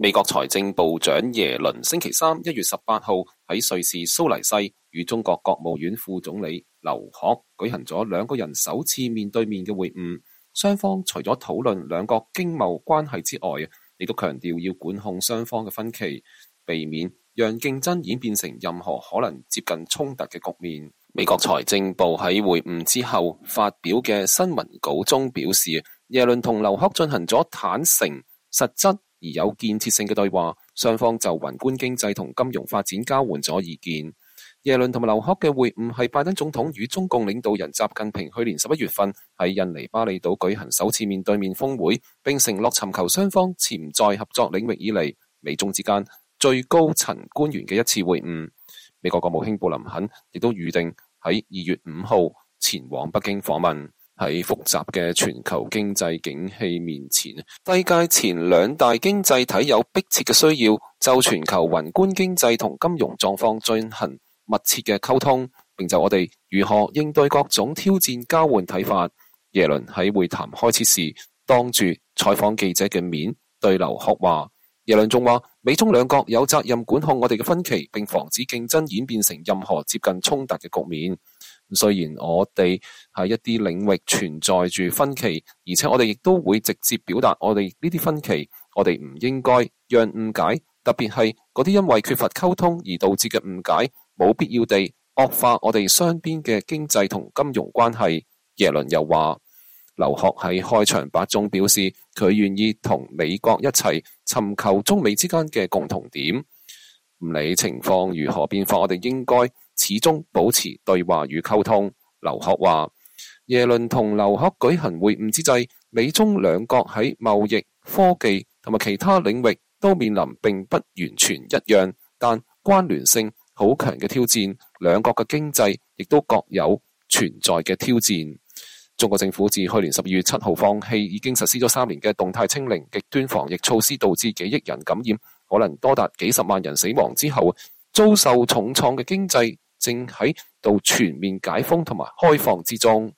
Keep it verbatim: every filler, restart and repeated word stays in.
美國財政部長耶倫星期三一月十八號喺瑞士蘇黎世與中國國務院副總理劉鶴舉行咗兩個人首次面對面嘅會晤。雙方除咗討論兩國經貿關係之外，亦都強調要管控雙方嘅分歧，避免讓競爭演變成任何可能接近衝突嘅局面。美國財政部喺會晤之後發表嘅新聞稿中表示，耶倫同劉鶴進行咗坦誠、實質而有建設性嘅對話，雙方就宏觀經濟同金融發展交換咗意見。耶倫同埋劉鶴嘅會晤係拜登總統與中共領導人習近平去年十一月份喺印尼巴厘島舉行首次面對面峰會，並承諾尋求雙方潛在合作領域以嚟美中之間最高層官員嘅一次會晤。美國國務卿布林肯亦都預定喺二月五號前往北京訪問。喺複雜嘅全球經濟景氣面前，低階前兩大經濟體有迫切嘅需要就全球宏觀經濟同金融狀況進行密切嘅溝通，並就我哋如何應對各種挑戰交換睇法。耶倫喺會談開始時，當住採訪記者嘅面對劉鶴話，耶倫仲話美中兩國有責任管控我哋嘅分歧，並防止競爭演變成任何接近衝突嘅局面。雖然我哋喺一啲領域存在住分歧，而且我哋亦都會直接表達我哋呢啲分歧，我哋唔應該讓誤解，特別係嗰啲因為缺乏溝通而導致嘅誤解，冇必要地惡化我哋雙邊嘅經濟同金融關係。耶倫又話，劉鶴喺開場白中表示，佢願意同美國一齊尋求中美之間嘅共同點，唔理情況如何變化，我哋應該始終保持對話與溝通。劉鶴話，耶倫同劉鶴舉行會晤之際，美中兩國喺貿易、科技同埋其他領域都面臨並不完全一樣，但關聯性好強嘅挑戰。兩國嘅經濟亦都各有存在嘅挑戰。中國政府自去年十二月七號放棄已經實施咗三年嘅動態清零極端防疫措施，導致幾億人感染，可能多達幾十萬人死亡之後，遭受重創嘅經濟正喺度全面解封同埋開放之中。